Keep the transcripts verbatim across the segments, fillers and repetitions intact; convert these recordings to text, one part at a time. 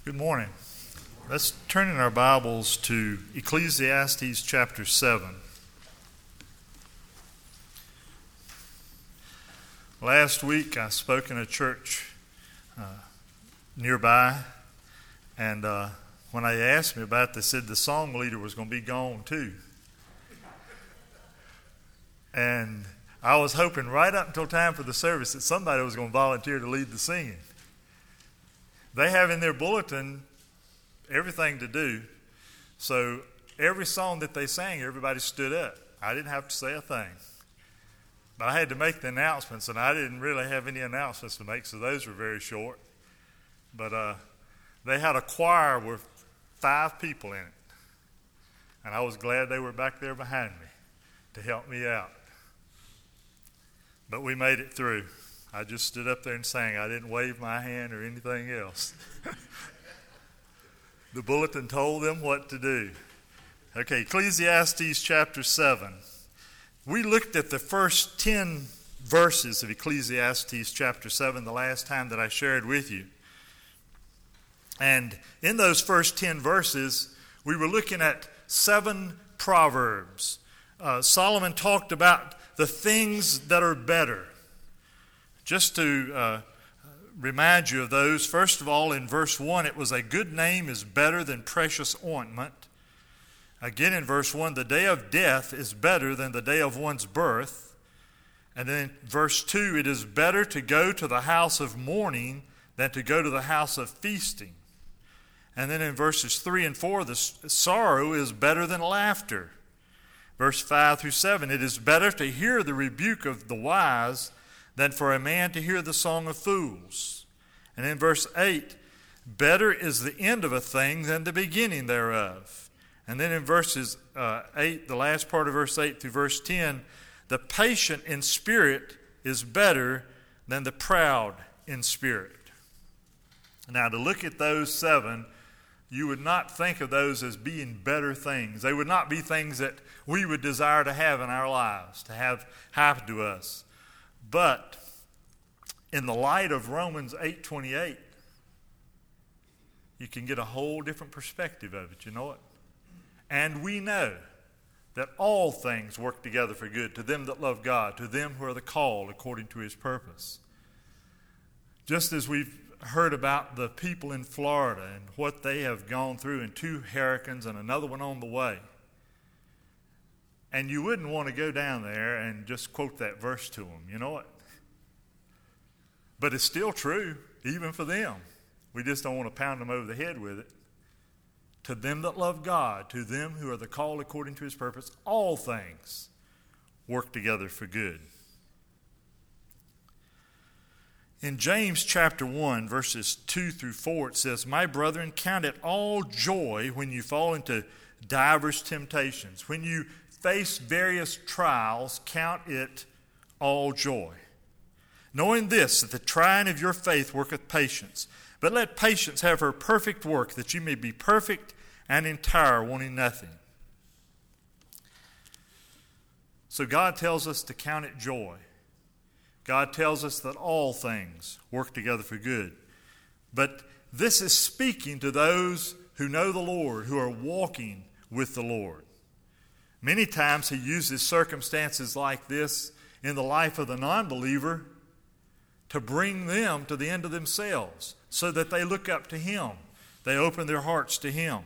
Good morning. Let's turn in our Bibles to Ecclesiastes chapter seven. Last week I spoke in a church uh, nearby, and uh, when they asked me about it, they said the song leader was going to be gone too. And I was hoping right up until time for the service that somebody was going to volunteer to lead the singing. They have in their bulletin everything to do. So every song that they sang, everybody stood up. I didn't have to say a thing. But I had to make the announcements, and I didn't really have any announcements to make, so those were very short. But uh, they had a choir with five people in it. And I was glad they were back there behind me to help me out. But we made it through. I just stood up there and sang. I didn't wave my hand or anything else. The bulletin told them what to do. Okay, Ecclesiastes chapter seven. We looked at the first ten verses of Ecclesiastes chapter seven the last time that I shared with you. And in those first ten verses, we were looking at seven proverbs. Uh, Solomon talked about the things that are better. Just to uh, remind you of those, first of all, in verse one, it was a good name is better than precious ointment. Again, in verse one, the day of death is better than the day of one's birth. And then verse two, it is better to go to the house of mourning than to go to the house of feasting. And then in verses three and four, the sorrow is better than laughter. Verse five through seven, it is better to hear the rebuke of the wise than for a man to hear the song of fools. And in verse eight, better is the end of a thing than the beginning thereof. And then in verses uh, eight, the last part of verse eight through verse ten, the patient in spirit is better than the proud in spirit. Now, to look at those seven, you would not think of those as being better things. They would not be things that we would desire to have in our lives, to have happen to us. But in the light of Romans eight twenty-eight, you can get a whole different perspective of it, you know it? And we know that all things work together for good to them that love God, to them who are the called according to his purpose. Just as we've heard about the people in Florida and what they have gone through, and two hurricanes and another one on the way. And you wouldn't want to go down there and just quote that verse to them, you know it? But it's still true, even for them. We just don't want to pound them over the head with it. To them that love God, to them who are the called according to his purpose, all things work together for good. In James chapter one, verses two through four, it says, my brethren, count it all joy when you fall into divers temptations. When you face various trials, count it all joy. Knowing this, that the trying of your faith worketh patience. But let patience have her perfect work, that you may be perfect and entire, wanting nothing. So God tells us to count it joy. God tells us that all things work together for good. But this is speaking to those who know the Lord, who are walking with the Lord. Many times he uses circumstances like this in the life of the non-believer to bring them to the end of themselves so that they look up to him. They open their hearts to him.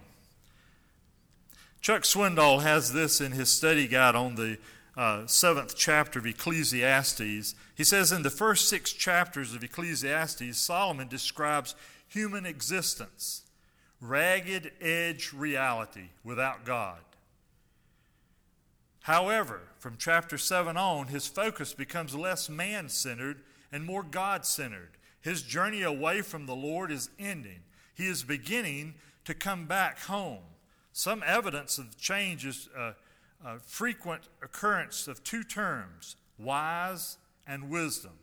Chuck Swindoll has this in his study guide on the uh, seventh chapter of Ecclesiastes. He says in the first six chapters of Ecclesiastes, Solomon describes human existence, ragged edge reality without God. However, from chapter seven on, his focus becomes less man-centered and more God-centered. His journey away from the Lord is ending. He is beginning to come back home. Some evidence of change is a, a frequent occurrence of two terms, wise and wisdom.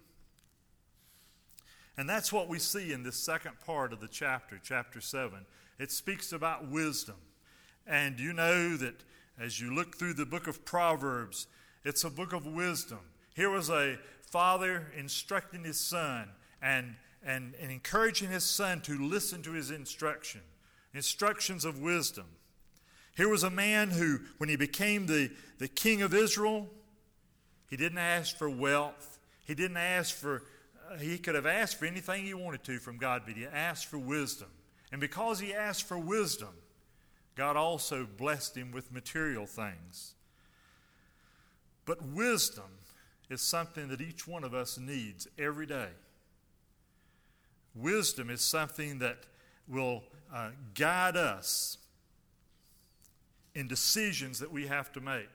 And that's what we see in this second part of the chapter, chapter seven. It speaks about wisdom. And you know that as you look through the book of Proverbs, it's a book of wisdom. Here was a father instructing his son, and and, and encouraging his son to listen to his instruction, instructions of wisdom. Here was a man who, when he became the, the king of Israel, he didn't ask for wealth. He didn't ask for, uh, he could have asked for anything he wanted to from God, but he asked for wisdom. And because he asked for wisdom, God also blessed him with material things. But wisdom is something that each one of us needs every day. Wisdom is something that will uh, guide us in decisions that we have to make.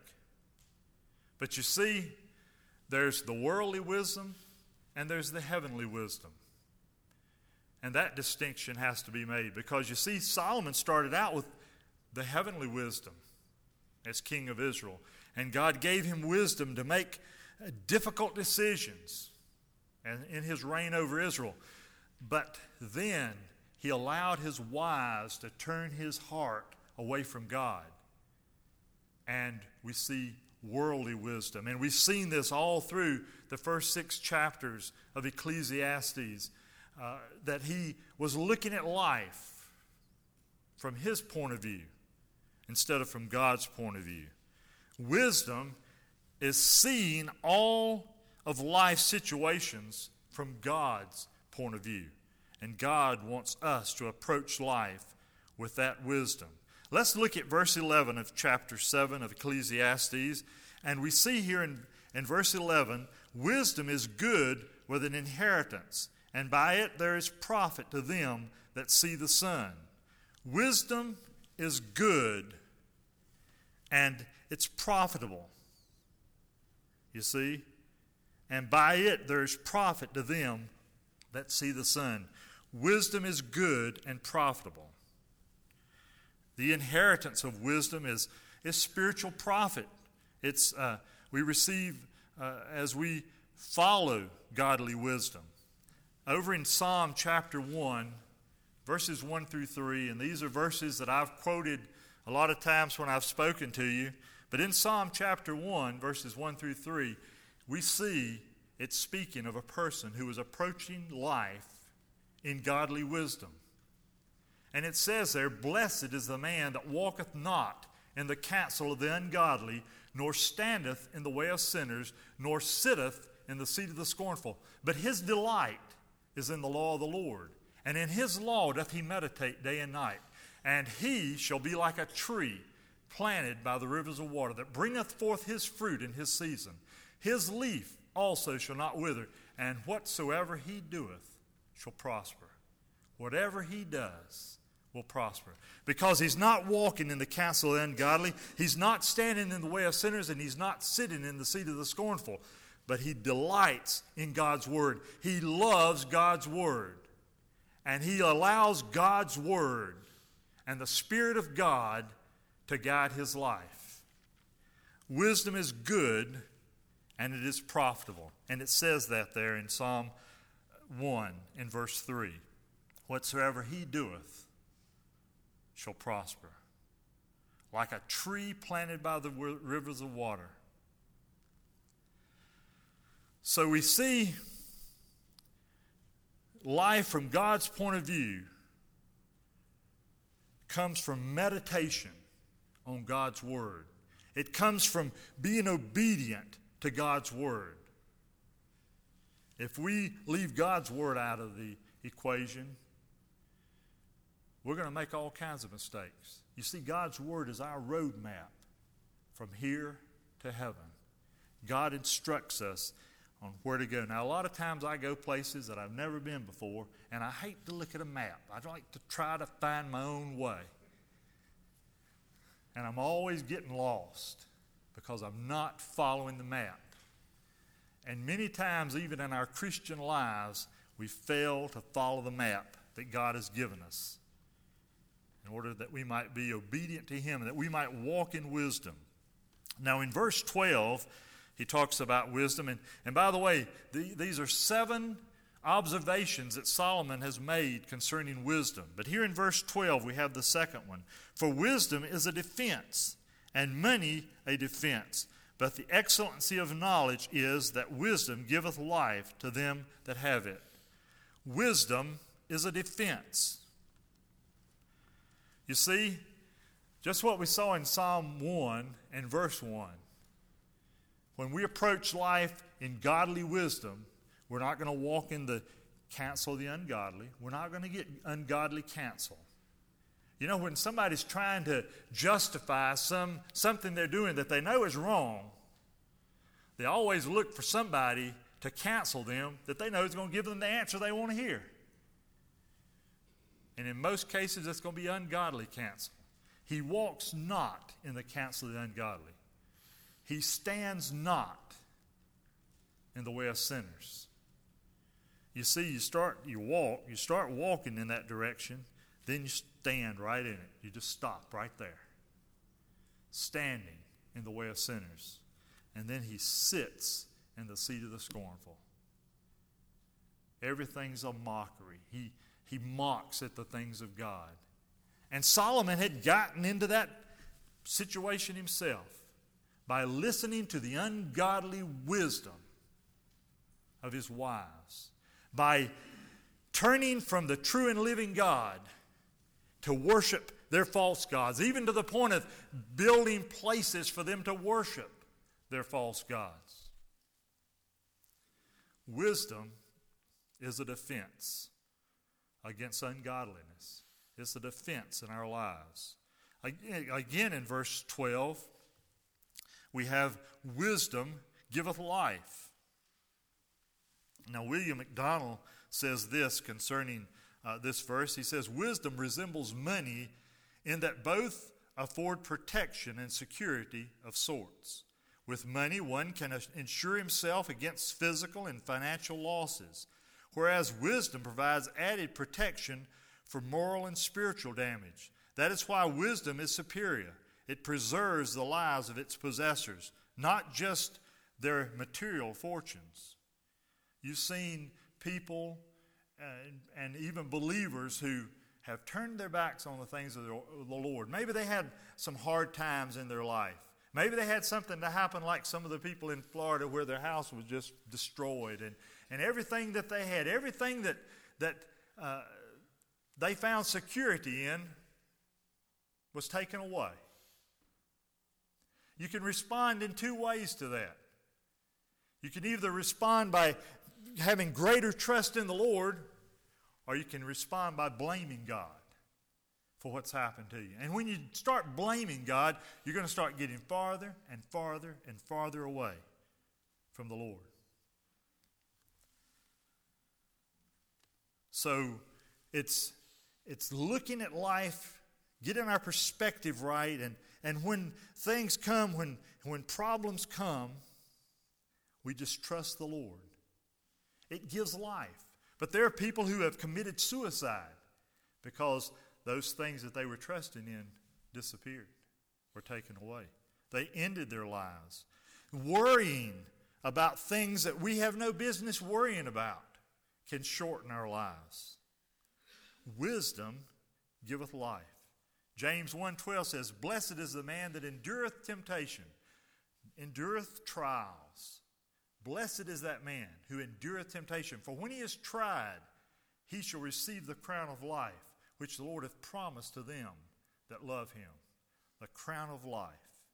But you see, there's the worldly wisdom and there's the heavenly wisdom. And that distinction has to be made, because you see, Solomon started out with the heavenly wisdom as king of Israel. And God gave him wisdom to make difficult decisions and in his reign over Israel. But then he allowed his wives to turn his heart away from God. And we see worldly wisdom. And we've seen this all through the first six chapters of Ecclesiastes, uh, that he was looking at life from his point of view instead of from God's point of view. Wisdom is seeing all of life's situations from God's point of view. And God wants us to approach life with that wisdom. Let's look at verse eleven of chapter seven of Ecclesiastes. And we see here in, in verse eleven, wisdom is good with an inheritance, and by it there is profit to them that see the sun. Wisdom is good, and it's profitable. You see? And by it there is profit to them that see the sun. Wisdom is good and profitable. The inheritance of wisdom is, is spiritual profit. It's uh, we receive uh, as we follow godly wisdom. Over in Psalm chapter one, verses one through three, and these are verses that I've quoted a lot of times when I've spoken to you. But in Psalm chapter one, verses one through three, we see it's speaking of a person who is approaching life in godly wisdom. And it says there, "Blessed is the man that walketh not in the counsel of the ungodly, nor standeth in the way of sinners, nor sitteth in the seat of the scornful. But his delight is in the law of the Lord, and in his law doth he meditate day and night. And he shall be like a tree planted by the rivers of water, that bringeth forth his fruit in his season. His leaf also shall not wither, and whatsoever he doeth shall prosper." Whatever he does will prosper. Because he's not walking in the counsel of the ungodly, he's not standing in the way of sinners, and he's not sitting in the seat of the scornful. But he delights in God's word. He loves God's word. And he allows God's word and the Spirit of God to guide his life. Wisdom is good and it is profitable. And it says that there in Psalm one in verse three. "Whatsoever he doeth shall prosper, like a tree planted by the rivers of water." So we see life from God's point of view comes from meditation on God's word. It comes from being obedient to God's word. If we leave God's word out of the equation, we're going to make all kinds of mistakes. You see, God's word is our roadmap from here to heaven. God instructs us on where to go. Now, a lot of times I go places that I've never been before, and I hate to look at a map. I like to try to find my own way. And I'm always getting lost because I'm not following the map. And many times, even in our Christian lives, we fail to follow the map that God has given us in order that we might be obedient to him and that we might walk in wisdom. Now, in verse twelve, he talks about wisdom. And, and by the way, the, these are seven observations that Solomon has made concerning wisdom. But here in verse twelve, we have the second one. "For wisdom is a defense, and money a defense. But the excellency of knowledge is that wisdom giveth life to them that have it." wisdom is a defense. You see, just what we saw in Psalm one and verse one. When we approach life in godly wisdom, we're not going to walk in the counsel of the ungodly. We're not going to get ungodly counsel. You know, when somebody's trying to justify some something they're doing that they know is wrong, they always look for somebody to counsel them that they know is going to give them the answer they want to hear. And in most cases, it's going to be ungodly counsel. He walks not in the counsel of the ungodly. He stands not in the way of sinners. You see, you start, you walk, you start walking in that direction, then you stand right in it. You just stop right there. Standing in the way of sinners. And then he sits in the seat of the scornful. Everything's a mockery. He, he mocks at the things of God. And Solomon had gotten into that situation himself by listening to the ungodly wisdom of his wives, by turning from the true and living God to worship their false gods, even to the point of building places for them to worship their false gods. Wisdom is a defense against ungodliness. It's a defense in our lives. Again, in verse twelve, we have wisdom giveth life. Now, William MacDonald says this concerning uh, this verse. He says, wisdom resembles money in that both afford protection and security of sorts. With money, one can insure himself against physical and financial losses, whereas wisdom provides added protection for moral and spiritual damage. That is why wisdom is superior. It preserves the lives of its possessors, not just their material fortunes. You've seen people and, and even believers who have turned their backs on the things of the, of the Lord. Maybe they had some hard times in their life. Maybe they had something to happen like some of the people in Florida where their house was just destroyed and, and everything that they had, everything that, that uh, they found security in was taken away. You can respond in two ways to that. You can either respond by having greater trust in the Lord, or you can respond by blaming God for what's happened to you. And when you start blaming God, you're going to start getting farther and farther and farther away from the Lord. So it's it's looking at life, getting our perspective right, and, and when things come, when when problems come, we just trust the Lord. It gives life. But there are people who have committed suicide because those things that they were trusting in disappeared, were taken away. They ended their lives. Worrying about things that we have no business worrying about can shorten our lives. Wisdom giveth life. James one twelve says, blessed is the man that endureth temptation, endureth trials. Blessed is that man who endureth temptation, for when he is tried, he shall receive the crown of life, which the Lord hath promised to them that love him. The crown of life.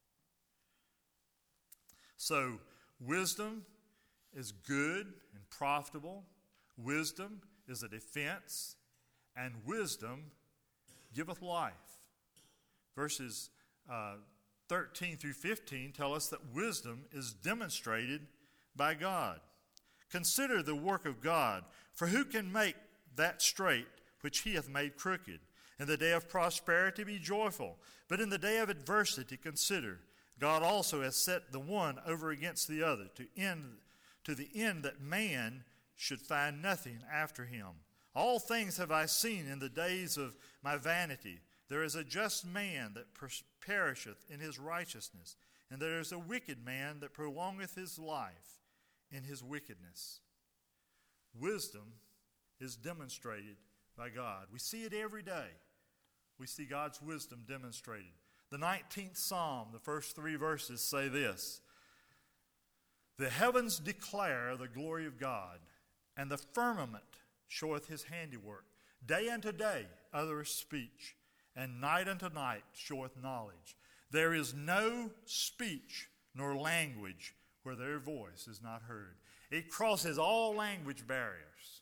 So, wisdom is good and profitable. Wisdom is a defense. And wisdom giveth life. Verses uh, thirteen through fifteen tell us that wisdom is demonstrated by God. Consider the work of God, for who can make that straight which he hath made crooked? In the day of prosperity be joyful, but in the day of adversity consider. God also hath set the one over against the other, to end to the end that man should find nothing after him. All things have I seen in the days of my vanity. There is a just man that perisheth in his righteousness, and there is a wicked man that prolongeth his life in his wickedness. Wisdom is demonstrated by God. We see it every day. We see God's wisdom demonstrated. The nineteenth Psalm, the first three verses say this: the heavens declare the glory of God, and the firmament showeth his handiwork. Day unto day uttereth speech, and night unto night showeth knowledge. There is no speech nor language where their voice is not heard. It crosses all language barriers.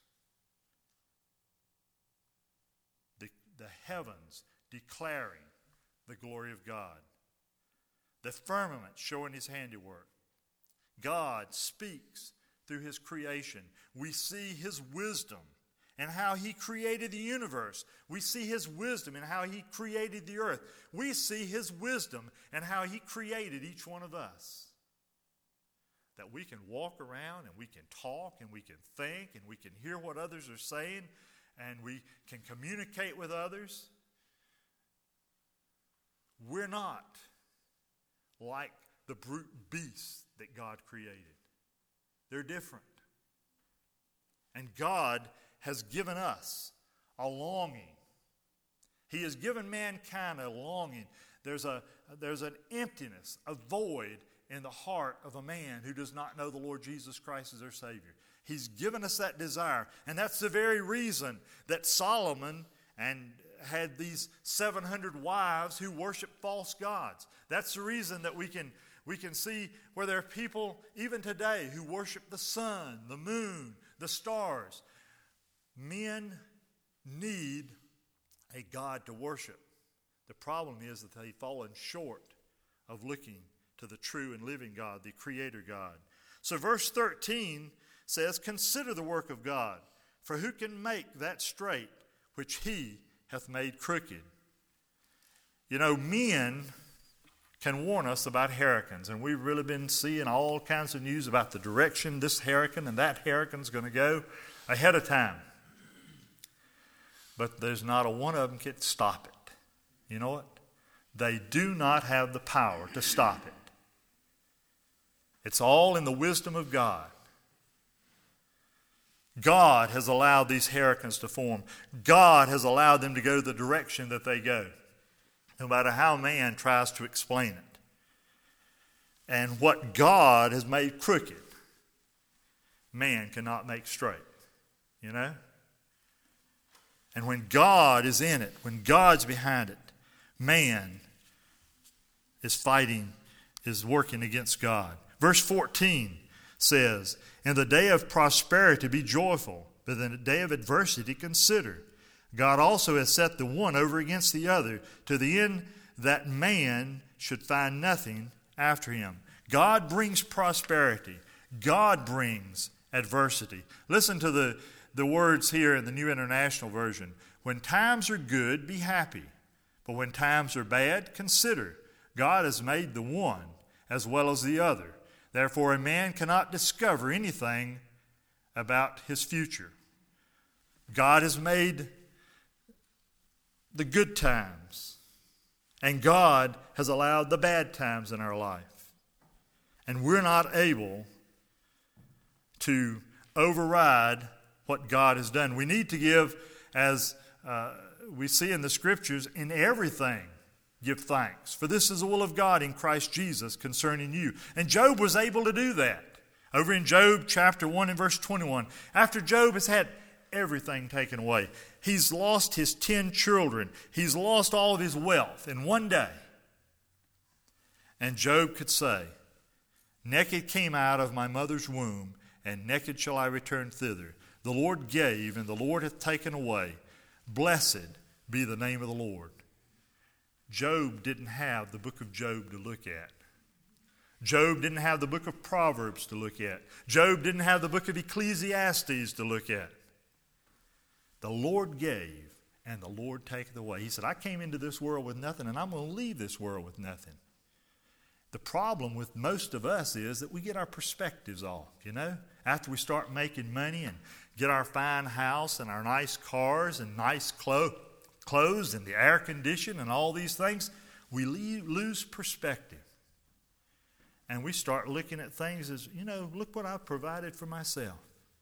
The, the heavens declaring the glory of God. The firmament showing his handiwork. God speaks through his creation. We see his wisdom and how he created the universe. We see his wisdom in how he created the earth. We see his wisdom and how he created each one of us. That we can walk around and we can talk and we can think and we can hear what others are saying and we can communicate with others. We're not like the brute beasts that God created. They're different. And God has given us a longing. He has given mankind a longing. There's a there's an emptiness, a void in the heart of a man who does not know the Lord Jesus Christ as their Savior. He's given us that desire. And that's the very reason that Solomon and had these seven hundred wives who worship false gods. That's the reason that we can we can see where there are people even today who worship the sun, the moon, the stars. Men need a God to worship. The problem is that they've fallen short of looking to the true and living God, the Creator God. So verse thirteen says, "Consider the work of God, for who can make that straight which he hath made crooked?" You know, men can warn us about hurricanes, and we've really been seeing all kinds of news about the direction this hurricane and that hurricane's going to go ahead of time. But there's not a one of them can stop it. You know what? They do not have the power to stop it. It's all in the wisdom of God. God has allowed these hurricanes to form. God has allowed them to go the direction that they go, no matter how man tries to explain it. And what God has made crooked, man cannot make straight. You know? And when God is in it, when God's behind it, man is fighting, is working against God. Verse fourteen says, "In the day of prosperity be joyful, but in the day of adversity consider. God also has set the one over against the other, to the end that man should find nothing after him." God brings prosperity. God brings adversity. Listen to the, the words here in the New International Version. "When times are good, be happy. But when times are bad, consider. God has made the one as well as the other. Therefore, a man cannot discover anything about his future." God has made the good times, and God has allowed the bad times in our life. And we're not able to override what God has done. We need to give, as uh, we see in the Scriptures, in everything give thanks, for this is the will of God in Christ Jesus concerning you. And Job was able to do that. Over in Job chapter one and verse twenty-one, after Job has had everything taken away, he's lost his ten children, he's lost all of his wealth in one day. And Job could say, "Naked came I out of my mother's womb, and naked shall I return thither. The Lord gave, and the Lord hath taken away. Blessed be the name of the Lord." Job didn't have the book of Job to look at. Job didn't have the book of Proverbs to look at. Job didn't have the book of Ecclesiastes to look at. The Lord gave, and the Lord taketh away. He said, "I came into this world with nothing, and I'm going to leave this world with nothing." The problem with most of us is that we get our perspectives off, you know. After we start making money and get our fine house and our nice cars and nice clothes, clothes and the air condition and all these things, we leave, lose perspective. And we start looking at things as, you know, look what I've provided for myself.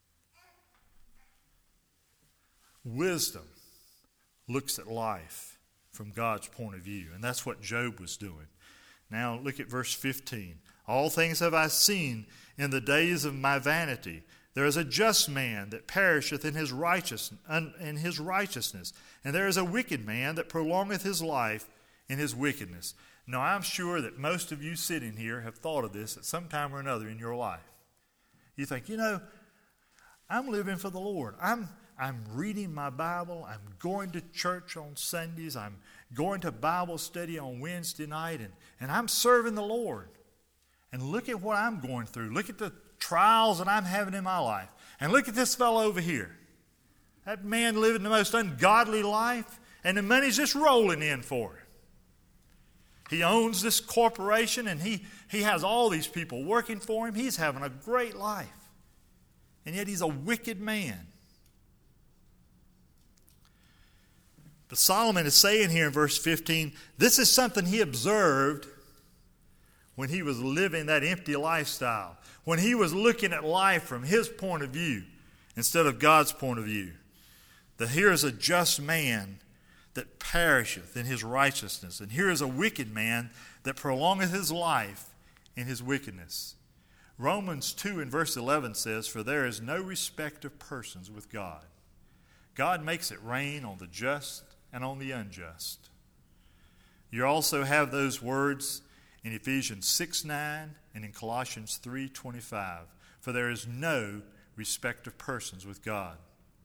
Wisdom looks at life from God's point of view, and that's what Job was doing. Now look at verse fifteen. "All things have I seen in the days of my vanity. There is a just man that perisheth in his righteous, in his righteousness, and there is a wicked man that prolongeth his life in his wickedness. Now, I'm sure that most of you sitting here have thought of this at some time or another in your life. You think, you know, I'm living for the Lord. I'm I'm reading my Bible. I'm going to church on Sundays. I'm going to Bible study on Wednesday night, and, and I'm serving the Lord. And look at what I'm going through. Look at the trials that I'm having in my life. And look at this fellow over here. That man living the most ungodly life, and the money's just rolling in for him. He owns this corporation, and he, he has all these people working for him. He's having a great life. And yet he's a wicked man. But Solomon is saying here in verse fifteen, this is something he observed when he was living that empty lifestyle, when he was looking at life from his point of view instead of God's point of view. That here is a just man that perisheth in his righteousness, and here is a wicked man that prolongeth his life in his wickedness. Romans two and verse eleven says, for there is no respect of persons with God. God makes it rain on the just and on the unjust. You also have those words in Ephesians six nine and in Colossians three twenty-five. For there is no respect of persons with God.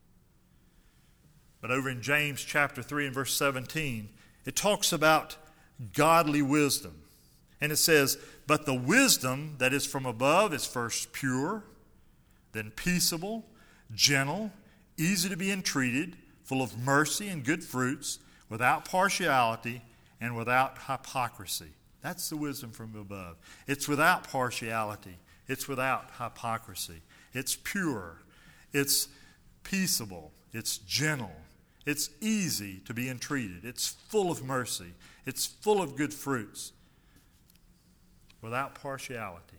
But over in James chapter three and verse seventeen, it talks about godly wisdom. And it says, but the wisdom that is from above is first pure, then peaceable, gentle, easy to be entreated, full of mercy and good fruits, without partiality and without hypocrisy. That's the wisdom from above. It's without partiality. It's without hypocrisy. It's pure. It's peaceable. It's gentle. It's easy to be entreated. It's full of mercy. It's full of good fruits. Without partiality.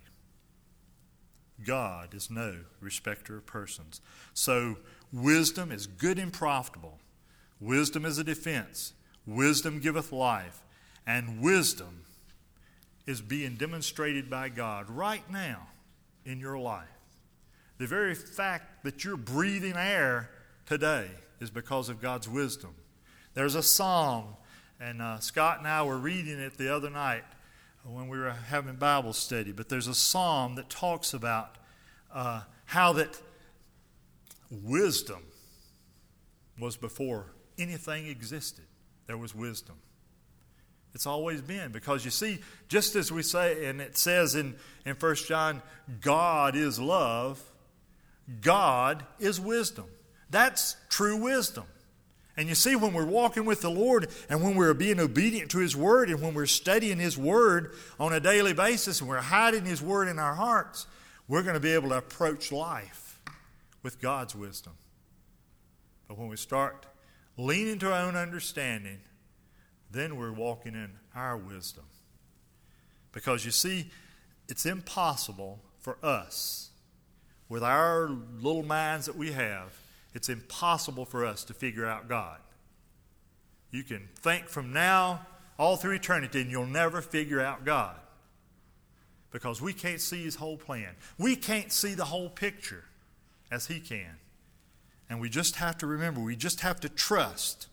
God is no respecter of persons. So wisdom is good and profitable. Wisdom is a defense. Wisdom giveth life. And wisdom is being demonstrated by God right now in your life. The very fact that you're breathing air today is because of God's wisdom. There's a psalm, and uh, Scott and I were reading it the other night when we were having Bible study, but there's a psalm that talks about uh, how that wisdom was before anything existed. There was wisdom. It's always been, because you see, just as we say, and it says in, in First John, God is love, God is wisdom. That's true wisdom. And you see, when we're walking with the Lord and when we're being obedient to His Word and when we're studying His Word on a daily basis and we're hiding His Word in our hearts, we're going to be able to approach life with God's wisdom. But when we start leaning to our own understanding, then we're walking in our wisdom. Because you see, it's impossible for us, with our little minds that we have, it's impossible for us to figure out God. You can think from now all through eternity and you'll never figure out God. Because we can't see His whole plan. We can't see the whole picture as He can. And we just have to remember, we just have to trust.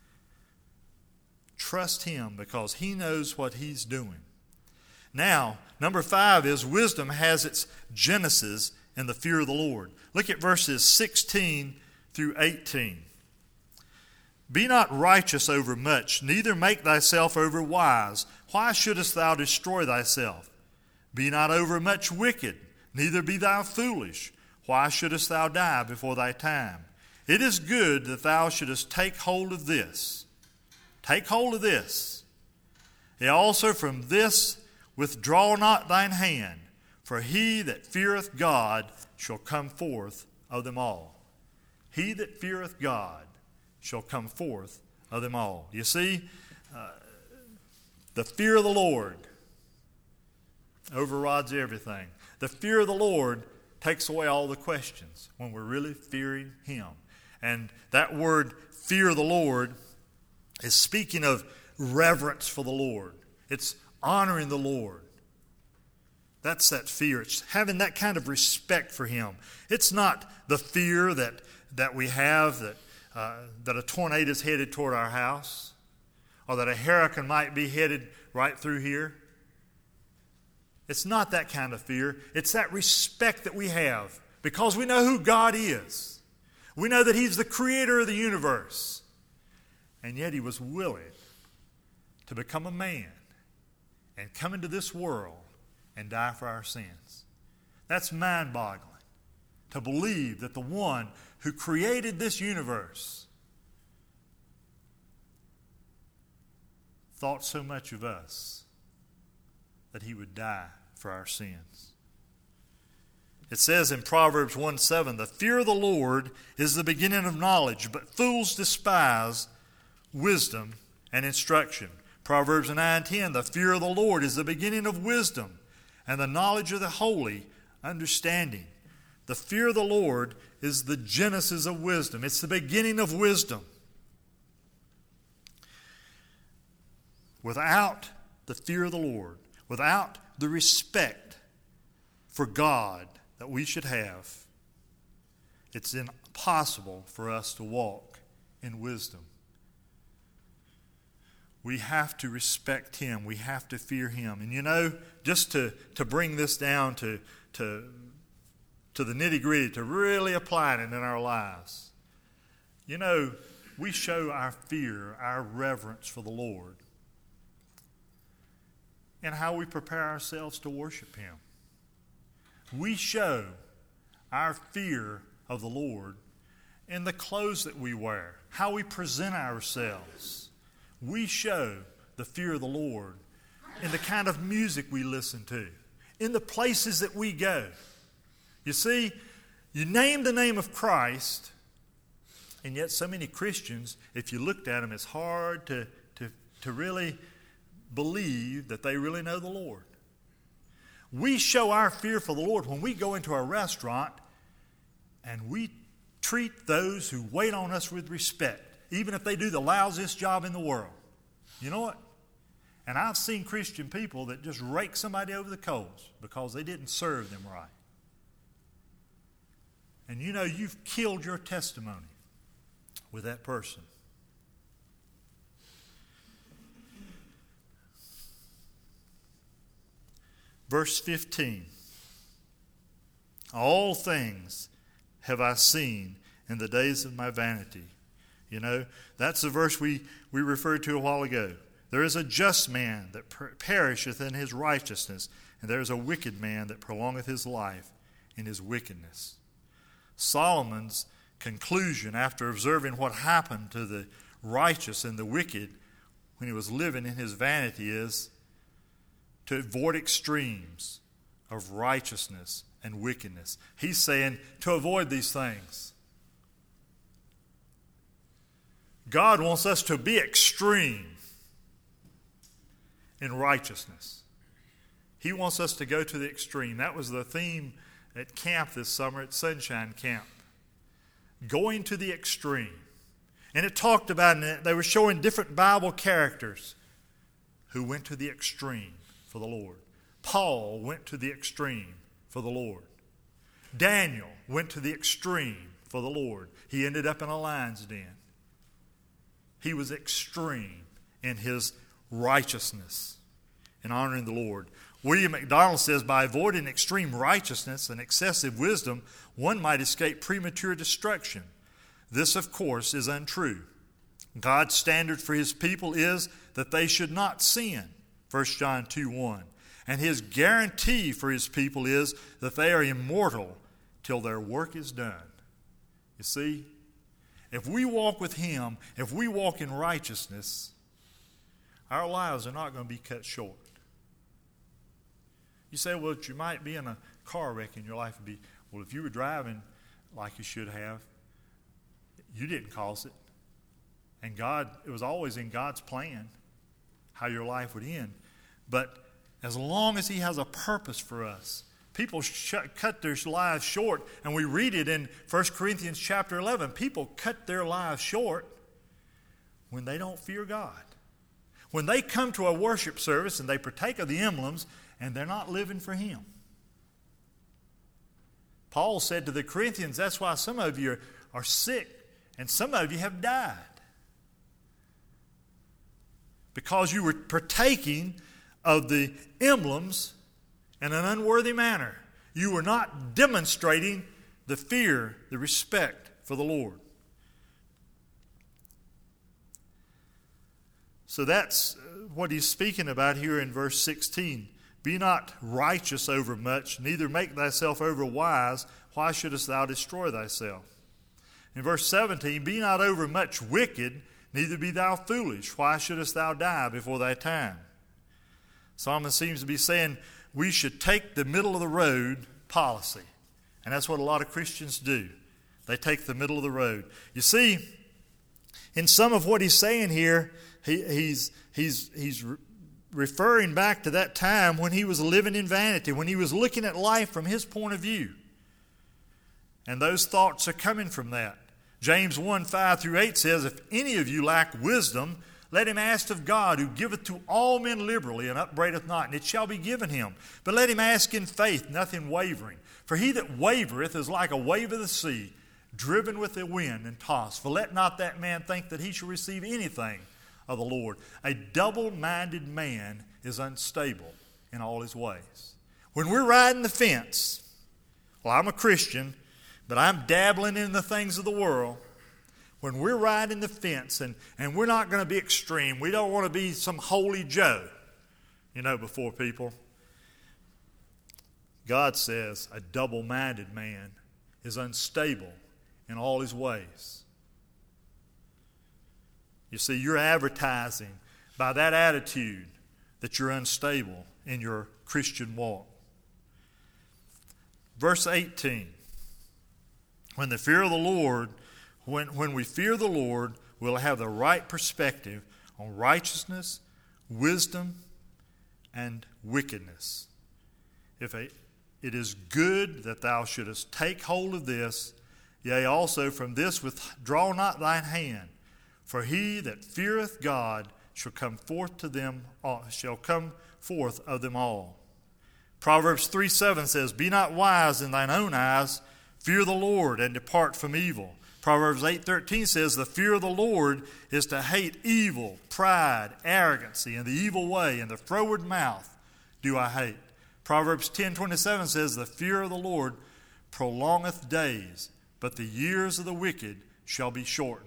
Trust Him because He knows what He's doing. Now, number five is wisdom has its genesis in the fear of the Lord. Look at verses sixteen through eighteen. Be not righteous over much, neither make thyself over wise. Why shouldest thou destroy thyself? Be not over much wicked, neither be thou foolish. Why shouldest thou die before thy time? It is good that thou shouldest take hold of this. Take hold of this. Yea, also from this withdraw not thine hand, for he that feareth God shall come forth of them all. He that feareth God shall come forth of them all. You see, uh, the fear of the Lord overrides everything. The fear of the Lord takes away all the questions when we're really fearing Him. And that word, fear of the Lord, is speaking of reverence for the Lord. It's honoring the Lord. That's that fear. It's having that kind of respect for him. It's not the fear that, that we have that, uh, that a tornado is headed toward our house, or that a hurricane might be headed right through here. It's not that kind of fear. It's that respect that we have because we know who God is. We know that he's the creator of the universe. And yet he was willing to become a man and come into this world and die for our sins. That's mind-boggling to believe that the one who created this universe thought so much of us that he would die for our sins. It says in Proverbs one seven, the fear of the Lord is the beginning of knowledge, but fools despise wisdom and instruction. Proverbs nine ten, the fear of the Lord is the beginning of wisdom, and the knowledge of the holy understanding. The fear of the Lord is the genesis of wisdom. It's the beginning of wisdom. Without the fear of the Lord, without the respect for God that we should have, it's impossible for us to walk in wisdom. We have to respect him. We have to fear him. And you know, just to, to bring this down to, to, to the nitty-gritty, to really apply it in our lives, you know, we show our fear, our reverence for the Lord, and how we prepare ourselves to worship him. We show our fear of the Lord in the clothes that we wear, how we present ourselves. We show the fear of the Lord in the kind of music we listen to, in the places that we go. You see, you name the name of Christ, and yet so many Christians, if you looked at them, it's hard to, to, to really believe that they really know the Lord. We show our fear for the Lord when we go into a restaurant and we treat those who wait on us with respect, even if they do the lousiest job in the world. You know what? And I've seen Christian people that just rake somebody over the coals because they didn't serve them right. And you know, you've killed your testimony with that person. Verse fifteen, all things have I seen in the days of my vanity. You know, that's the verse we, we referred to a while ago. There is a just man that per- perisheth in his righteousness, and there is a wicked man that prolongeth his life in his wickedness. Solomon's conclusion after observing what happened to the righteous and the wicked when he was living in his vanity is to avoid extremes of righteousness and wickedness. He's saying to avoid these things. God wants us to be extreme in righteousness. He wants us to go to the extreme. That was the theme at camp this summer, at Sunshine Camp. Going to the extreme. And it talked about, and they were showing different Bible characters who went to the extreme for the Lord. Paul went to the extreme for the Lord. Daniel went to the extreme for the Lord. He ended up in a lion's den. He was extreme in his righteousness and honoring the Lord. William MacDonald says, by avoiding extreme righteousness and excessive wisdom, one might escape premature destruction. This, of course, is untrue. God's standard for his people is that they should not sin, First John two one. And his guarantee for his people is that they are immortal till their work is done. You see, if we walk with him, if we walk in righteousness, our lives are not going to be cut short. You say, well, you might be in a car wreck and your life would be, well, if you were driving like you should have, you didn't cause it. And God, it was always in God's plan how your life would end. But as long as he has a purpose for us, people sh- cut their lives short, and we read it in First Corinthians chapter eleven. People cut their lives short when they don't fear God, when they come to a worship service and they partake of the emblems and they're not living for Him. Paul said to the Corinthians, that's why some of you are, are sick and some of you have died. Because you were partaking of the emblems in an unworthy manner. You were not demonstrating the fear, the respect for the Lord. So that's what he's speaking about here in verse sixteen. Be not righteous over much, neither make thyself over wise. Why shouldest thou destroy thyself? In verse seventeen, be not over much wicked, neither be thou foolish. Why shouldest thou die before thy time? Solomon seems to be saying we should take the middle of the road policy. And that's what a lot of Christians do. They take the middle of the road. You see, in some of what he's saying here, he, he's, he's, he's re- referring back to that time when he was living in vanity, when he was looking at life from his point of view. And those thoughts are coming from that. James one, five through eight says, if any of you lack wisdom, let him ask of God, who giveth to all men liberally, and upbraideth not, and it shall be given him. But let him ask in faith, nothing wavering. For he that wavereth is like a wave of the sea, driven with the wind and tossed. For let not that man think that he shall receive anything of the Lord. A double-minded man is unstable in all his ways. When we're riding the fence, well, I'm a Christian, but I'm dabbling in the things of the world. When we're riding the fence, and, and we're not going to be extreme, we don't want to be some holy Joe, you know, before people. God says a double-minded man is unstable in all his ways. You see, you're advertising by that attitude that you're unstable in your Christian walk. Verse eighteen, when the fear of the Lord, when, when we fear the Lord, we'll have the right perspective on righteousness, wisdom, and wickedness. If a, it is good that thou shouldest take hold of this, yea, also from this withdraw not thine hand. For he that feareth God shall come forth to them all, shall come forth of them all. Proverbs three seven says, be not wise in thine own eyes, fear the Lord and depart from evil. Proverbs eight thirteen says, the fear of the Lord is to hate evil, pride, arrogancy, and the evil way, and the froward mouth do I hate. Proverbs ten twenty-seven says, the fear of the Lord prolongeth days, but the years of the wicked shall be shortened.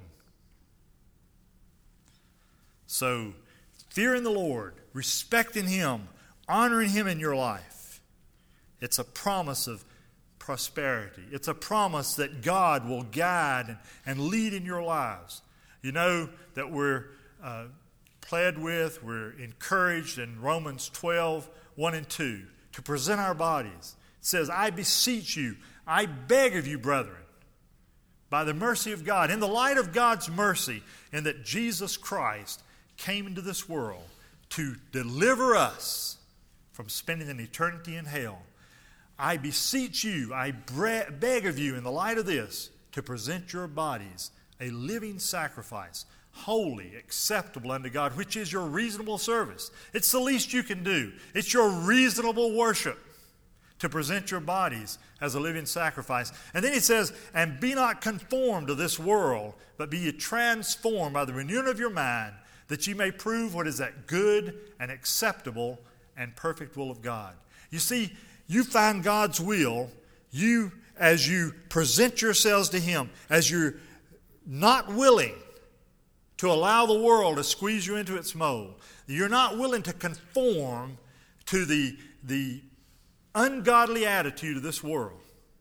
So, fearing the Lord, respecting Him, honoring Him in your life, it's a promise of prosperity. It's a promise that God will guide and, and lead in your lives. You know that we're uh, pled with, we're encouraged in Romans twelve, one and two, to present our bodies. It says, I beseech you, I beg of you, brethren, by the mercy of God, in the light of God's mercy, in that Jesus Christ came into this world to deliver us from spending an eternity in hell. I beseech you, I beg of you in the light of this, to present your bodies a living sacrifice, holy, acceptable unto God, which is your reasonable service. It's the least you can do. It's your reasonable worship to present your bodies as a living sacrifice. And then he says, and be not conformed to this world, but be ye transformed by the renewing of your mind, that ye may prove what is that good and acceptable and perfect will of God. You see, you find God's will, you, as you present yourselves to Him, as you're not willing to allow the world to squeeze you into its mold, you're not willing to conform to the, the ungodly attitude of this world,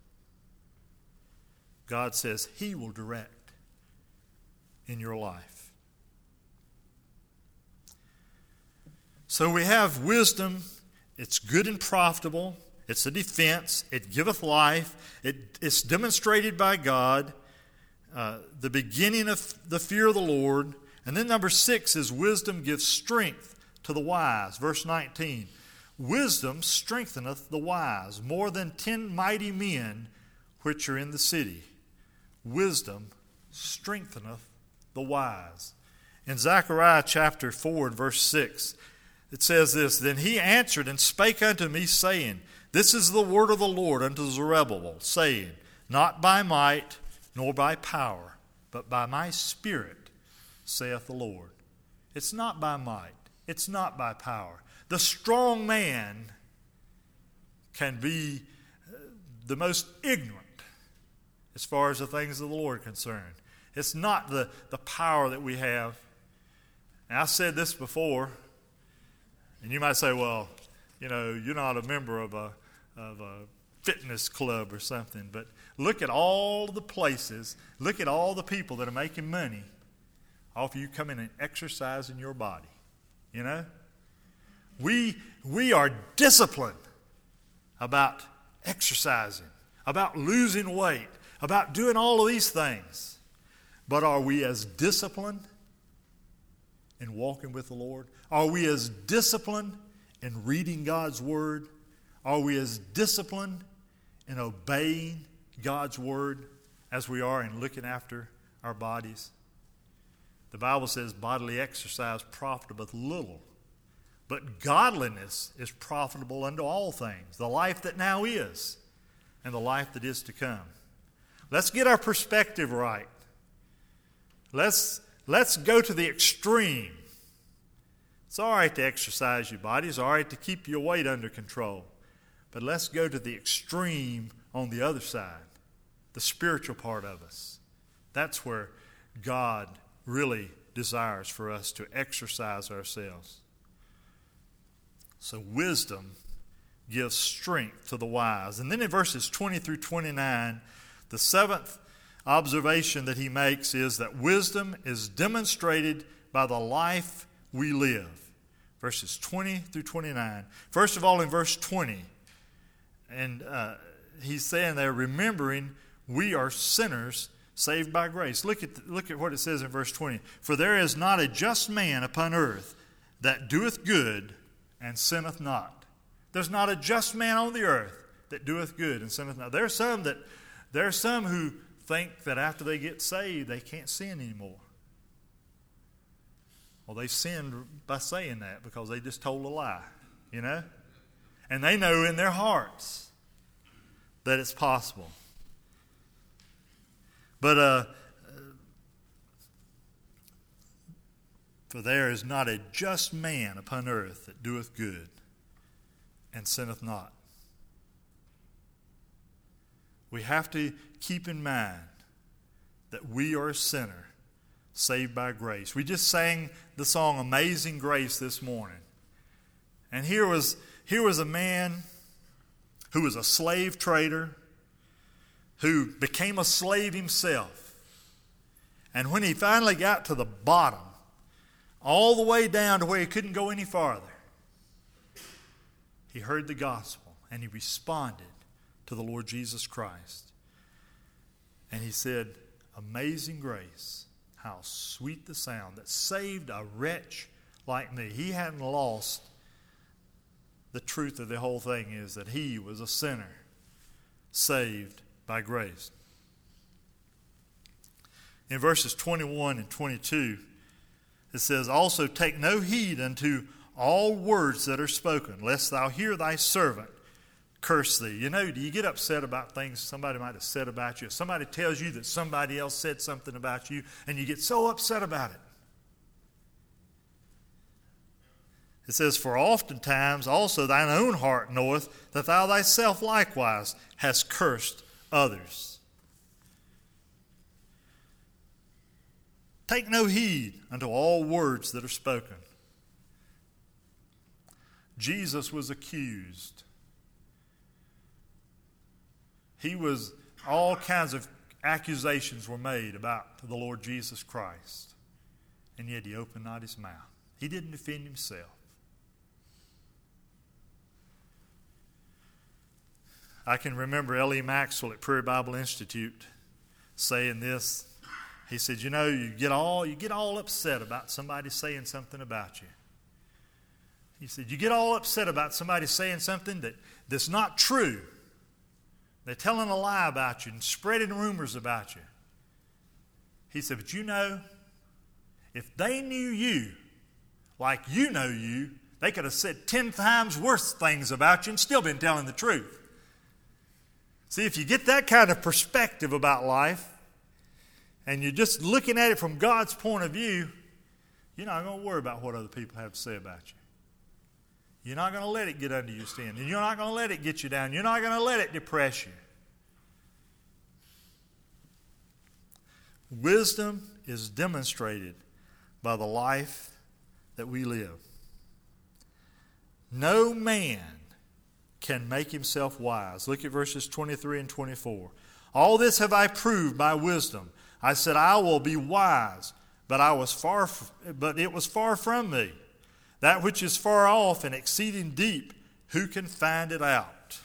God says He will direct in your life. So we have wisdom. It's good and profitable. It's a defense. It giveth life. It, it's demonstrated by God. Uh, the beginning of the fear of the Lord. And then number six is wisdom gives strength to the wise. Verse nineteen. Wisdom strengtheneth the wise more than ten mighty men which are in the city. Wisdom strengtheneth the wise. In Zechariah chapter four and verse six, it says this, Then he answered and spake unto me, saying, This is the word of the Lord unto Zerubbabel, saying, Not by might, nor by power, but by my Spirit, saith the Lord. It's not by might. It's not by power. The strong man can be the most ignorant as far as the things of the Lord are concerned. It's not the, the power that we have. And I said this before, and you might say, well, you know, you're not a member of a, of a fitness club or something, but look at all the places, look at all the people that are making money off of you coming and exercising your body, you know? We, we are disciplined about exercising, about losing weight, about doing all of these things. But are we as disciplined in walking with the Lord? Are we as disciplined in reading God's Word? Are we as disciplined in obeying God's Word as we are in looking after our bodies? The Bible says bodily exercise profiteth little, but godliness is profitable unto all things, the life that now is and the life that is to come. Let's get our perspective right. Let's, let's go to the extreme. It's all right to exercise your body. It's all right to keep your weight under control. But let's go to the extreme on the other side, the spiritual part of us. That's where God really desires for us to exercise ourselves. So wisdom gives strength to the wise. And then in verses twenty through twenty-nine, the seventh observation that he makes is that wisdom is demonstrated by the life we live. Verses twenty through twenty-nine. First of all, in verse twenty, and uh, he's saying there, remembering we are sinners saved by grace. Look at, the, look at what it says in verse twenty. For there is not a just man upon earth that doeth good and sinneth not. There's not a just man on the earth that doeth good and sinneth not. There are some that there are some who think that after they get saved they can't sin anymore. Well, they sinned by saying that because they just told a lie, you know? And they know in their hearts that it's possible. But uh, for there is not a just man upon earth that doeth good and sinneth not. We have to keep in mind that we are a sinner saved by grace. We just sang the song Amazing Grace this morning. And here was, here was a man who was a slave trader, who became a slave himself. And when he finally got to the bottom, all the way down to where he couldn't go any farther, he heard the gospel and he responded to the Lord Jesus Christ. And he said, Amazing grace, how sweet the sound that saved a wretch like me. He hadn't lost. The truth of the whole thing is that he was a sinner saved by grace. In verses twenty-one and twenty-two, it says, Also take no heed unto all words that are spoken, lest thou hear thy servant curse thee. You know, do you get upset about things somebody might have said about you? If somebody tells you that somebody else said something about you, and you get so upset about it. It says, For oftentimes also thine own heart knoweth that thou thyself likewise hast cursed others. Take no heed unto all words that are spoken. Jesus was accused. He was, all kinds of accusations were made about the Lord Jesus Christ. And yet he opened not his mouth. He didn't defend himself. I can remember L E Maxwell at Prairie Bible Institute saying this. He said, you know, you get all you get all upset about somebody saying something about you. He said, you get all upset about somebody saying something that, that's not true. They're telling a lie about you and spreading rumors about you. He said, but you know, if they knew you like you know you, they could have said ten times worse things about you and still been telling the truth. See, if you get that kind of perspective about life, and you're just looking at it from God's point of view, you're not going to worry about what other people have to say about you. You're not going to let it get under your skin. And you're not going to let it get you down. You're not going to let it depress you. Wisdom is demonstrated by the life that we live. No man can make himself wise. Look at verses twenty-three and twenty-four. All this have I proved by wisdom. I said, I will be wise, but I was far, but it was far from me. That which is far off and exceeding deep, who can find it out?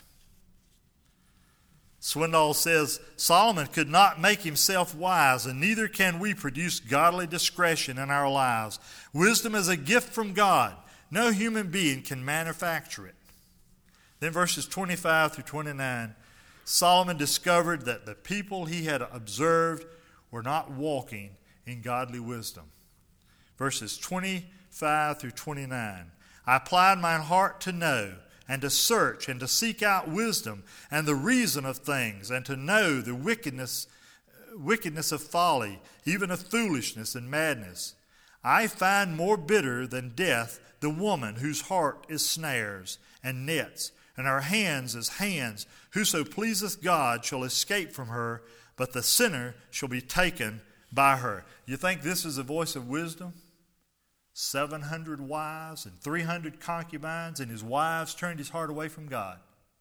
Swindoll says, Solomon could not make himself wise, and neither can we produce godly discretion in our lives. Wisdom is a gift from God. No human being can manufacture it. Then verses twenty-five through twenty-nine, Solomon discovered that the people he had observed were not walking in godly wisdom. Verses twenty-five through twenty-nine. I applied mine heart to know, and to search, and to seek out wisdom, and the reason of things, and to know the wickedness, wickedness of folly, even of foolishness and madness. I find more bitter than death the woman whose heart is snares and nets, and her hands as hands. Whoso pleaseth God shall escape from her, but the sinner shall be taken by her. You think this is a voice of wisdom? seven hundred wives and three hundred concubines, and his wives turned his heart away from God.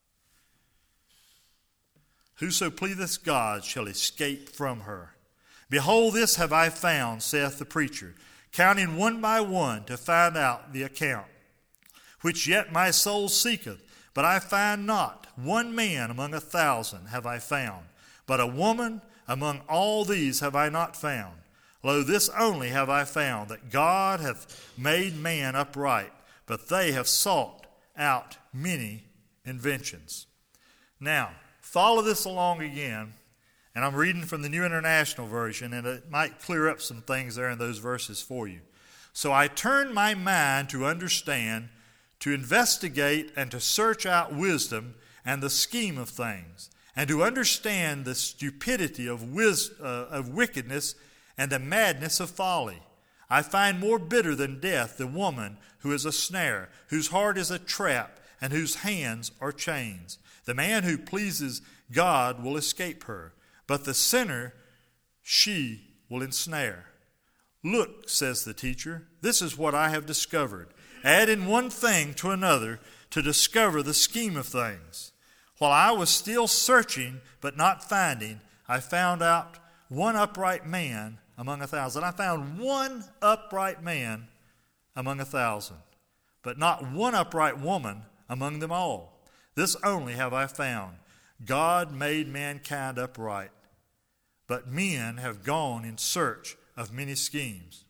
Whoso pleaseth God shall escape from her. Behold, this have I found, saith the preacher, counting one by one to find out the account, which yet my soul seeketh, but I find not. One man among a thousand have I found, but a woman among all these have I not found. Lo, this only have I found, that God hath made man upright, but they have sought out many inventions. Now, follow this along again, and I'm reading from the New International Version, and it might clear up some things there in those verses for you. So I turned my mind to understand, to investigate, and to search out wisdom and the scheme of things, and to understand the stupidity of, wis- uh, of wickedness and the madness of folly. I find more bitter than death the woman who is a snare, whose heart is a trap, and whose hands are chains. The man who pleases God will escape her, but the sinner she will ensnare. Look, says the teacher, this is what I have discovered. Add in one thing to another to discover the scheme of things. While I was still searching but not finding, I found out one upright man among a thousand. I found one upright man among a thousand, but not one upright woman among them all. This only have I found. God made mankind upright, but men have gone in search of many schemes.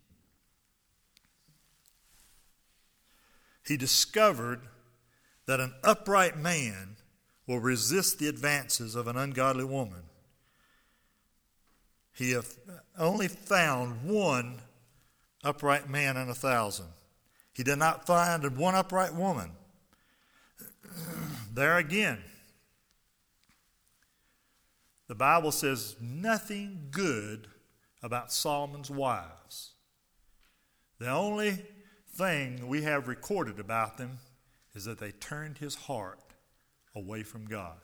He discovered that an upright man will resist the advances of an ungodly woman. He have only found one upright man in a thousand. He did not find one upright woman. There again, the Bible says nothing good about Solomon's wives. The only thing we have recorded about them is that they turned his heart away from God.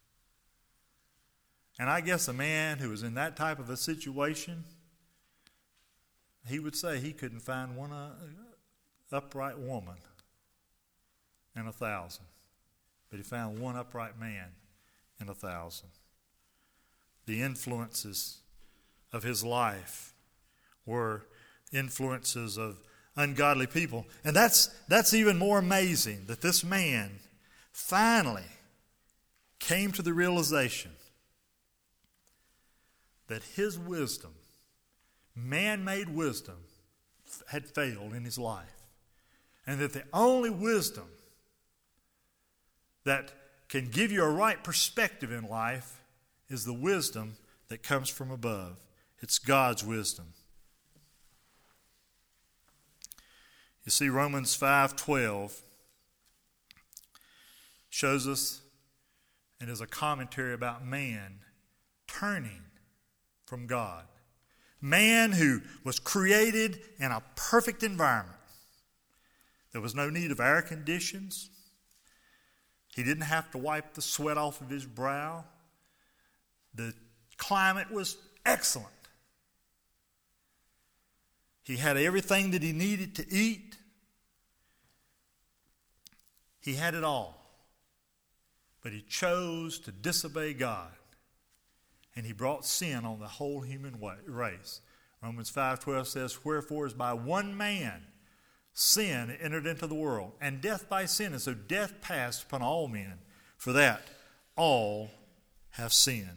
And I guess a man who was in that type of a situation, he would say he couldn't find one uh, upright woman in a thousand. But he found one upright man in a thousand. The influences of his life were influences of ungodly people. And that's, that's even more amazing, that this man finally came to the realization that his wisdom, man-made wisdom, had failed in his life. And that the only wisdom that can give you a right perspective in life is the wisdom that comes from above. It's God's wisdom. You see, Romans five twelve shows us, and is a commentary about man turning from God. Man who was created in a perfect environment. There was no need of air conditions. He didn't have to wipe the sweat off of his brow. The climate was excellent. He had everything that he needed to eat. He had it all. But he chose to disobey God. And he brought sin on the whole human race. Romans five twelve says, wherefore is by one man sin entered into the world, and death by sin, and so death passed upon all men. For that all have sinned.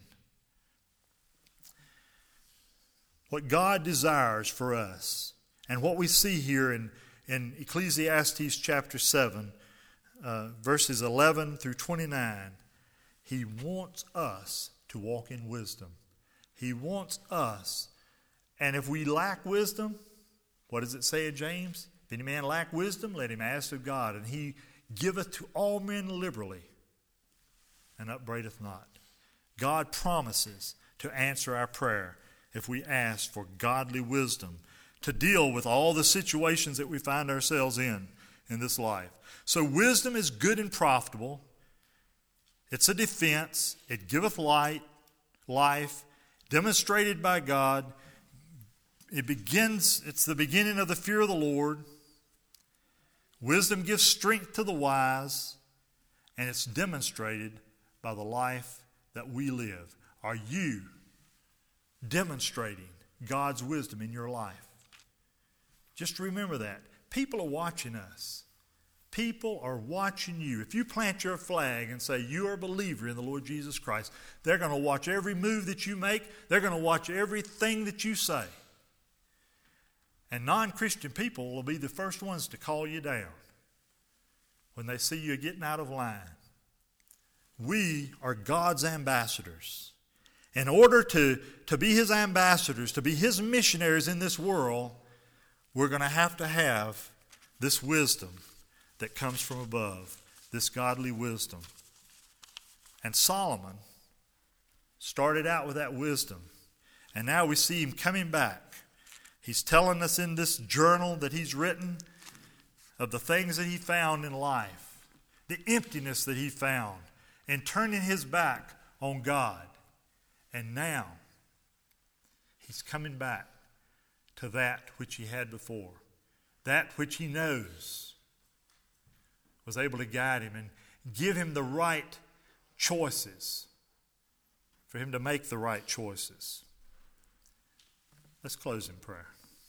What God desires for us, and what we see here in, in Ecclesiastes chapter seven, uh, verses eleven through twenty-nine, He wants us to walk in wisdom. He wants us, and if we lack wisdom, what does it say in James? If any man lack wisdom, let him ask of God, and He giveth to all men liberally, and upbraideth not. God promises to answer our prayer if we ask for godly wisdom to deal with all the situations that we find ourselves in in this life. So wisdom is good and profitable. It's a defense. It giveth light, life, demonstrated by God. It begins, it's the beginning of the fear of the Lord. Wisdom gives strength to the wise, and it's demonstrated by the life that we live. Are you demonstrating God's wisdom in your life? Just remember that. People are watching us. People are watching you. If you plant your flag and say you are a believer in the Lord Jesus Christ, they're going to watch every move that you make. They're going to watch everything that you say. And non-Christian people will be the first ones to call you down when they see you getting out of line. We are God's ambassadors. In order to, to be His ambassadors, to be His missionaries in this world, we're going to have to have this wisdom that comes from above, this godly wisdom. And Solomon started out with that wisdom, and now we see him coming back. He's telling us in this journal that he's written of the things that he found in life, the emptiness that he found, and turning his back on God. And now he's coming back to that which he had before, that which he knows was able to guide him and give him the right choices, for him to make the right choices. Let's close in prayer.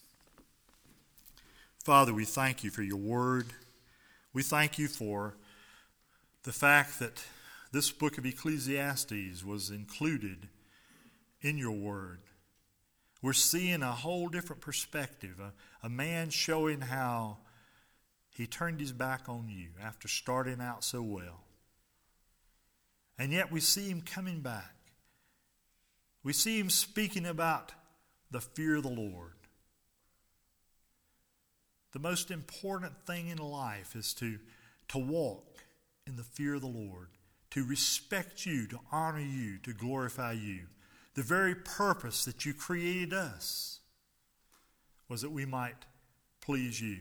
Father, we thank you for your word. We thank you for the fact that this book of Ecclesiastes was included in your word. We're seeing a whole different perspective, a, a man showing how he turned his back on you after starting out so well. And yet we see him coming back. We see him speaking about the fear of the Lord. The most important thing in life is to, to walk in the fear of the Lord, to respect you, to honor you, to glorify you. The very purpose that you created us was that we might please you.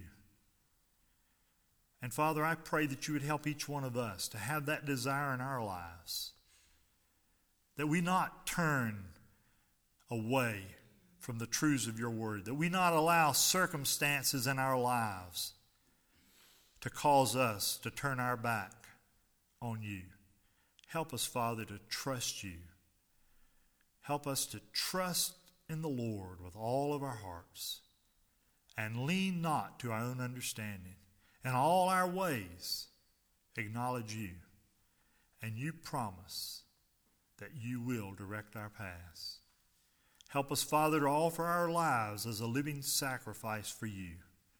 And Father, I pray that you would help each one of us to have that desire in our lives, that we not turn away from the truths of your word, that we not allow circumstances in our lives to cause us to turn our back on you. Help us, Father, to trust you. Help us to trust in the Lord with all of our hearts and lean not to our own understanding. In all our ways, acknowledge you, and you promise that you will direct our paths. Help us, Father, to offer our lives as a living sacrifice for you.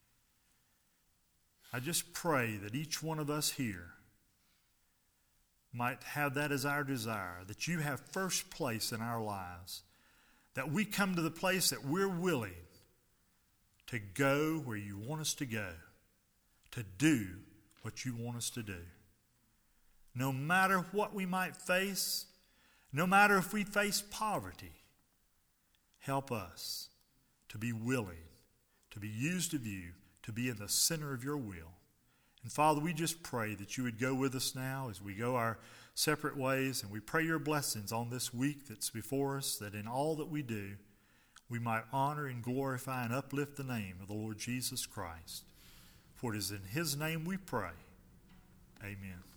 I just pray that each one of us here might have that as our desire, that you have first place in our lives, that we come to the place that we're willing to go where you want us to go, to do what you want us to do. No matter what we might face, no matter if we face poverty, help us to be willing, to be used of you, to be in the center of your will. And Father, we just pray that you would go with us now as we go our separate ways, and we pray your blessings on this week that's before us, that in all that we do, we might honor and glorify and uplift the name of the Lord Jesus Christ. For it is in his name we pray. Amen.